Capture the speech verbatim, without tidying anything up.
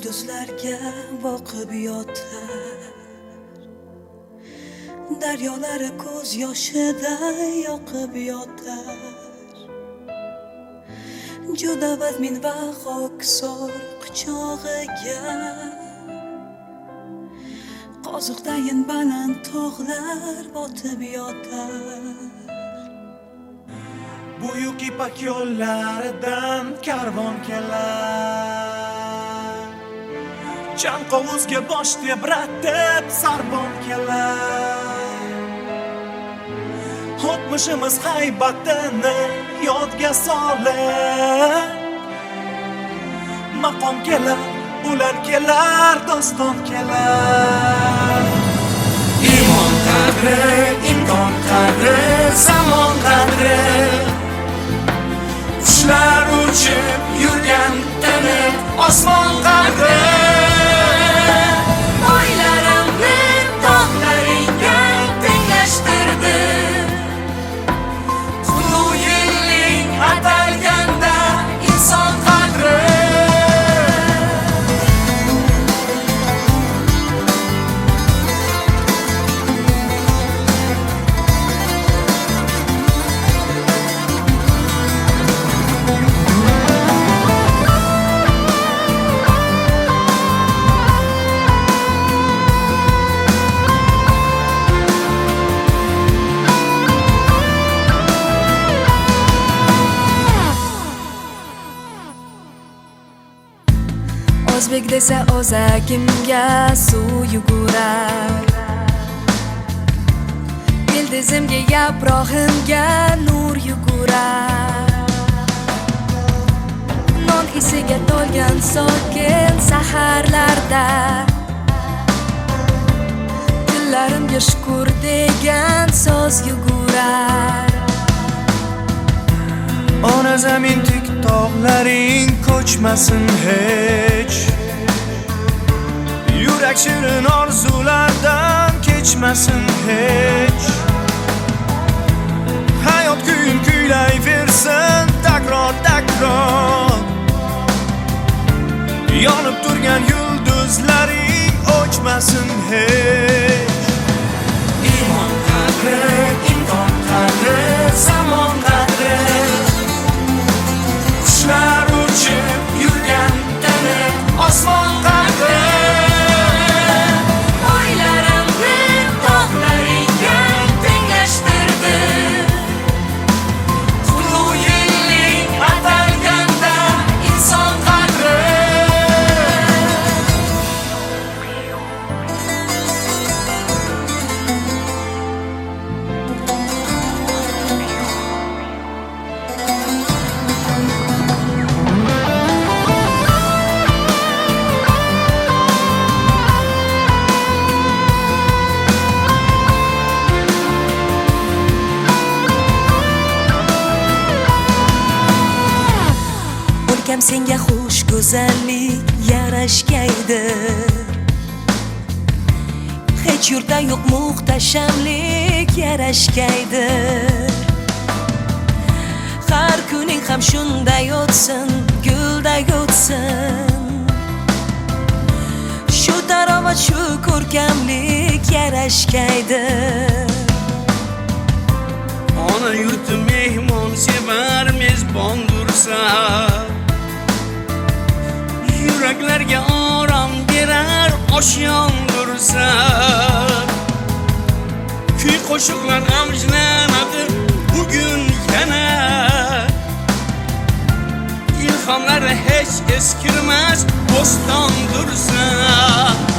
yulduzlarga boqib yotar, daryolari ko'z yoshida yoqib yotar. Juda vazmin va xokisor quchog'iga qoziqdayin baland tog'lar botib yotar. Buyuk ipak yo'llaridan karvon kelar, chanqovuzga bosh tebratib sarbon kelar. O'tmishimiz haybatini yodga solib, maqom kelar, ular kelar, doston kelar. Imon qadri, imkon qadri, zamon qadri, qushlar uchib yurgan tini osmon qadri. O'ylarimni tog'laringga tenglashtirdi, Qutlug' yilling atalganda inson qadri. O'zbek desa o'zagimga suv yugurar, ildizimga yaprog'imga nur yugurar. Non hisiga to'lgan sokin saharlarda dillarimga shukur degan so'z yugurar. Ona zamin tik tog'laring ko'chmasin hech, yurak shirin orzulardan kechmasin hech. Hayot kuyin kuylayversin takror takror, yonib turgan yulduzlaring o'chmasin hech. Imon qadri, imkon qadri, zamon qadri, qushlar uchib yurgan tini osmon qadri. O'ylarimni tog'laringga tenglashtirdi, Qutlug' yilling atalganda inson qadri. O'lkam senga xush go'zallik yarashgaydi, hech yurtda yo'q muhtashamlik yarashgaydi. Har kuning ham shunday o'tsin, gulday o'tsin, shu tarovat, shu ko'rkamlik yarashgaydi. Ona yurti mehmon sevar, mezbon dursa, yuraklarga orom berar, osh yondursa. Kuy qo'shiqlar g'amjlanadi bugun yana, ilhomlari hech eskirmas, bo'ston dursa.